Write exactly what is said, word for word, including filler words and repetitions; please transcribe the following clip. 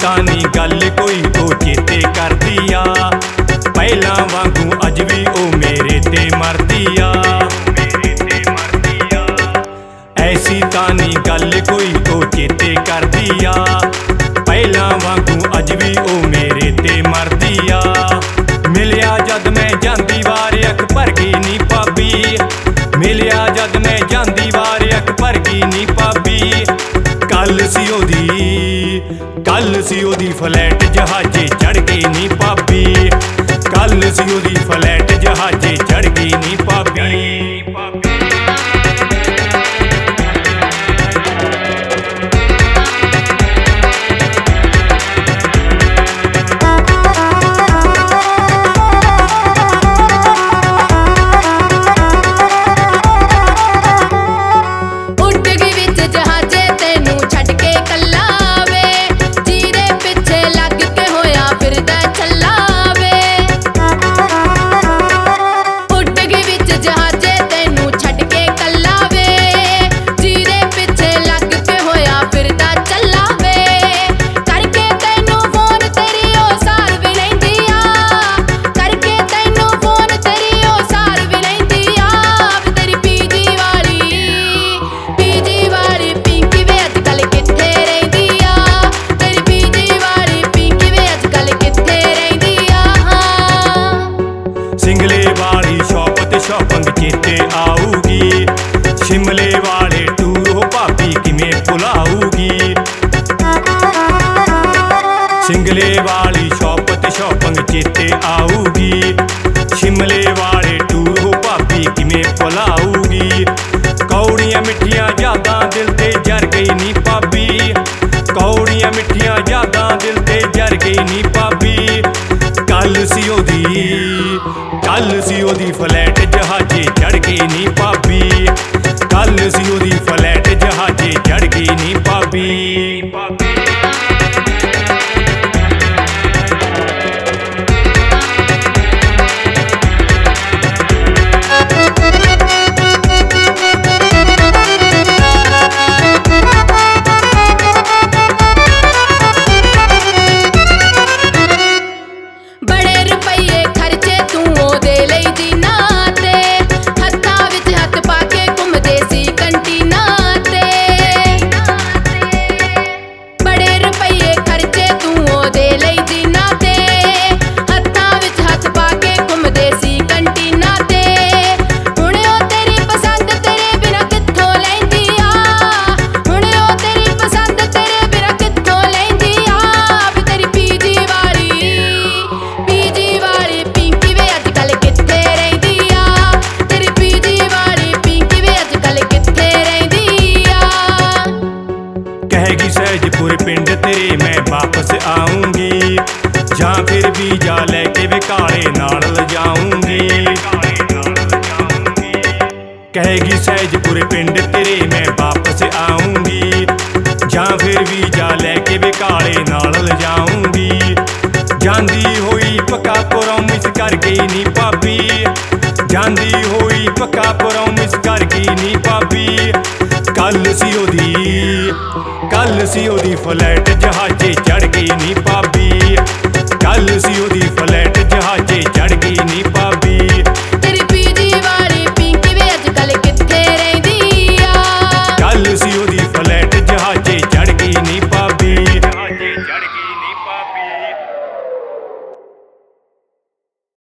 तां नी गल कोई ओ चेते करदी आ, पहलां वांगू अज भी ओ मेरे ते मरदी आ। ऐसी तां नी गल कोई ओ चेते करदी आ, पहलां वांगू अज भी ओ मेरे ते मरदी आ। मिलिया जद मैं जांदी वार अख भर गई नी भाभी, मिलिया जद मैं जांदी वार अख भर गई नी भाभी। कल सी ओदी कल सी ओदी फ्लैट जहाजे चढ़ गई नी भाभी, कल सी ओदी फ्लैट जहाजे चढ़ गई नी भाभी। सिंगले वाली शॉप ते शॉपिंग चेते आऊगी, शिमले वाले टूर हो भाभी किमें भुलाऊगी। सिंगले वाली शॉप ते शॉपिंग चेते आऊगी, शिमले वाले टूर हो भाभी किमें भुलाऊगी। कौड़ियां मिठियां यादां दिल ते जर गई नी भाभी, कौड़ियां मिठियां यादां दिल ते जर गई नी भाभी। कल सी ओदी कल सी ओदी फ्लैट जहाजे चढ़ गई नी भाभी, कल सी ओदी फ्लैट जहाजे चढ़ गई नी भाभी। कहेगी सहजपुर पिंड तेरे मैं वापस आऊंगी, जां फिर वीजा लेके विकाले नाल लजाऊंगी। कहेगी सहजपुर पिंड तेरे मैं वापस आऊंगी, जां फिर वीजा लेके विकाले नाल लजाऊंगी। जांदी होई पक्का प्रॉमिस कर गई नी भाभी, जांदी होई पक्का प्रॉमिस कर गई नी भाभी। कल सी ओदी कल सी ओदी फ्लैट जहाजे